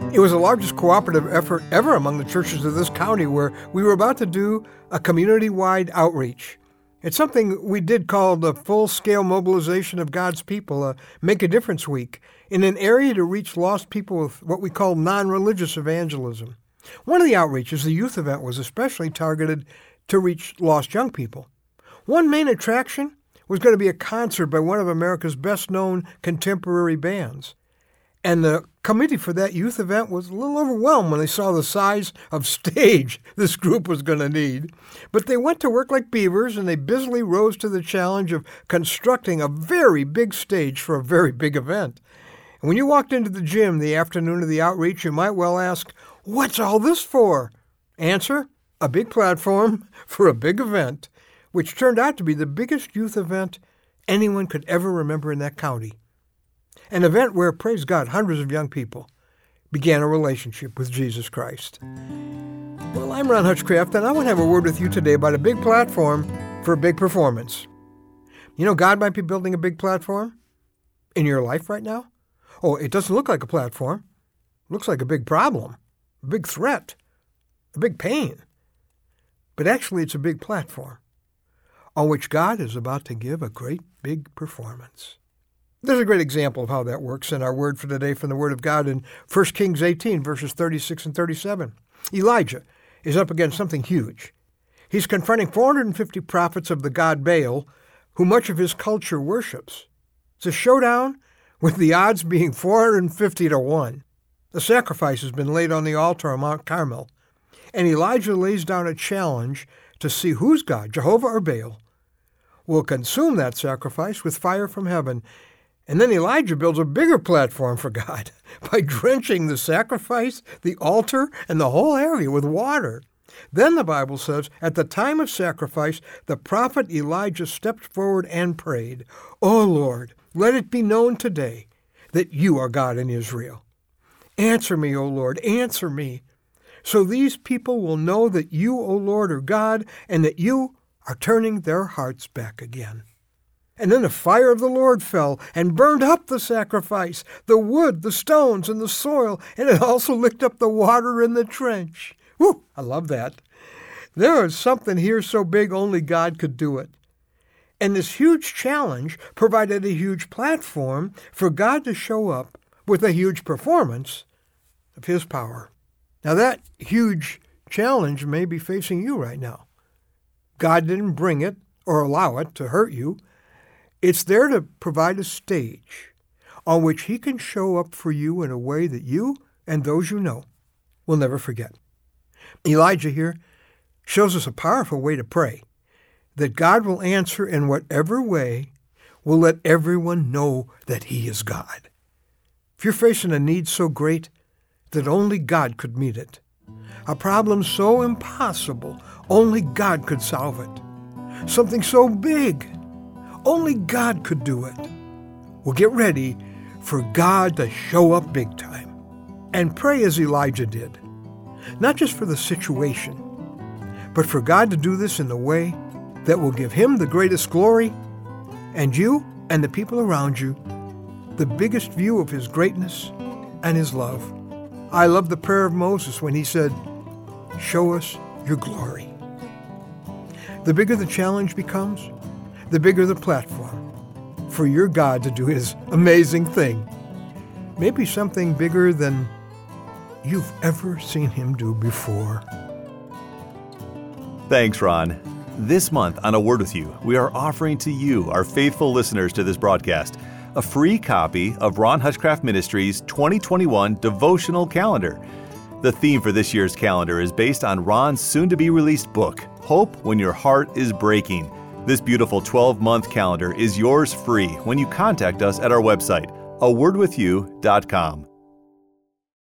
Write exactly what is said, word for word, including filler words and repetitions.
It was the largest cooperative effort ever among the churches of this county, where we were about to do a community-wide outreach. It's something we did call the full-scale mobilization of God's people, a Make a Difference Week, in an area to reach lost people with what we call non-religious evangelism. One of the outreaches, the youth event, was especially targeted to reach lost young people. One main attraction was going to be a concert by one of America's best-known contemporary bands. And the committee for that youth event was a little overwhelmed when they saw the size of stage this group was going to need. But they went to work like beavers, and they busily rose to the challenge of constructing a very big stage for a very big event. And when you walked into the gym the afternoon of the outreach, you might well ask, "What's all this for?" Answer, a big platform for a big event, which turned out to be the biggest youth event anyone could ever remember in that county. An event where, praise God, hundreds of young people began a relationship with Jesus Christ. Well, I'm Ron Hutchcraft, and I want to have a word with you today about a big platform for a big performance. You know, God might be building a big platform in your life right now. Oh, it doesn't look like a platform. It looks like a big problem, a big threat, a big pain. But actually, it's a big platform on which God is about to give a great big performance. There's a great example of how that works in our word for today from the Word of God in First Kings eighteen, verses thirty-six and thirty-seven. Elijah is up against something huge. He's confronting four hundred fifty prophets of the god Baal, who much of his culture worships. It's a showdown with the odds being four hundred fifty to one. The sacrifice has been laid on the altar on Mount Carmel, and Elijah lays down a challenge to see whose God, Jehovah or Baal, will consume that sacrifice with fire from heaven. And then Elijah builds a bigger platform for God by drenching the sacrifice, the altar, and the whole area with water. Then the Bible says, at the time of sacrifice, the prophet Elijah stepped forward and prayed, "O Lord, let it be known today that you are God in Israel. Answer me, O Lord, answer me, so these people will know that you, O Lord, are God, and that you are turning their hearts back again." And then the fire of the Lord fell and burned up the sacrifice, the wood, the stones, and the soil, and it also licked up the water in the trench. Whew, I love that. There is something here so big only God could do it. And this huge challenge provided a huge platform for God to show up with a huge performance of His power. Now that huge challenge may be facing you right now. God didn't bring it or allow it to hurt you. It's there to provide a stage on which He can show up for you in a way that you and those you know will never forget. Elijah here shows us a powerful way to pray, that God will answer in whatever way will let everyone know that He is God. If you're facing a need so great that only God could meet it, a problem so impossible only God could solve it, something so big only God could do it, well, get ready for God to show up big time. And pray as Elijah did, not just for the situation, but for God to do this in the way that will give Him the greatest glory, and you and the people around you the biggest view of His greatness and His love. I love the prayer of Moses when he said, "Show us your glory." The bigger the challenge becomes, the bigger the platform for your God to do His amazing thing. Maybe something bigger than you've ever seen Him do before. Thanks, Ron. This month on A Word With You, we are offering to you, our faithful listeners to this broadcast, a free copy of Ron Hutchcraft Ministries' twenty twenty-one devotional calendar. The theme for this year's calendar is based on Ron's soon-to-be-released book, Hope When Your Heart Is Breaking. This beautiful twelve-month calendar is yours free when you contact us at our website, a word with you dot com.